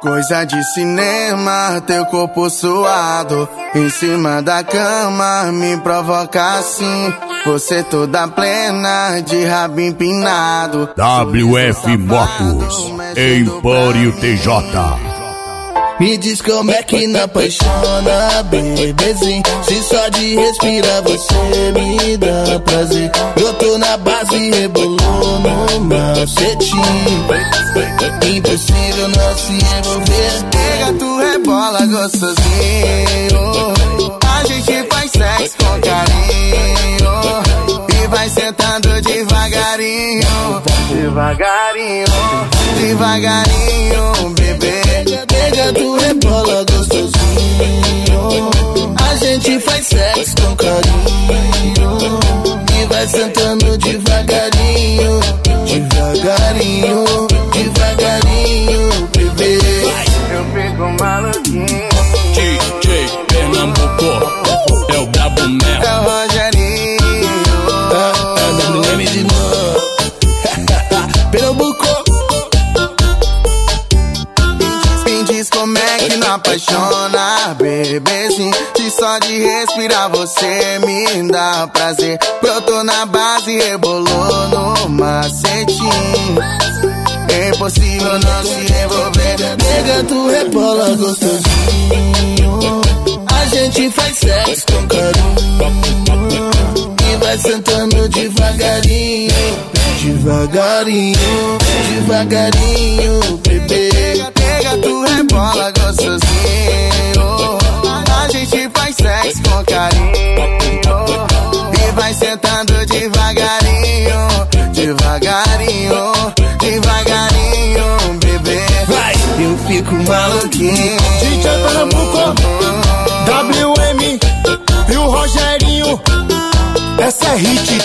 Coisa de cinema, teu corpo suado em cima da cama me provoca assim. Você toda plena, de rabo empinado. WF Motos, Empório TJ. Me diz como é que não apaixona, bebezinho. Se só de respirar você me dá prazer. Eu tô na base, rebolou no macetinho. Impossível não se envolver. Pega, tu rebola gostosinho. A gente faz sexo com carinho e vai sentando devagarinho. Devagarinho, devagarinho, bebê. Pega, tu rebola gostosinho. A gente faz sexo com carinho e vai sentando devagarinho. Devagarinho, devagarinho, bebê. Eu fico maluquinho. DJ Pernambuco, é o Brabo Mel. É o Rogerinho. WM de novo. Pernambuco. Me diz como é que não apaixona, bebezinho. Se só de respirar você me dá prazer. Eu tô na base, rebolou no macetinho. É impossível não se envolver. Pega, tu rebola gostosinho. A gente faz sexo com carinho e vai sentando devagarinho. Devagarinho, devagarinho, bebê. Pega, tu rebola gostosinho. A gente faz sexo com carinho e vai sentando devagarinho. Devagarinho, devagarinho, bebê. Vai, eu fico maluquinho. DJ Pernambuco, WM e o Rogerinho. Essa é hit.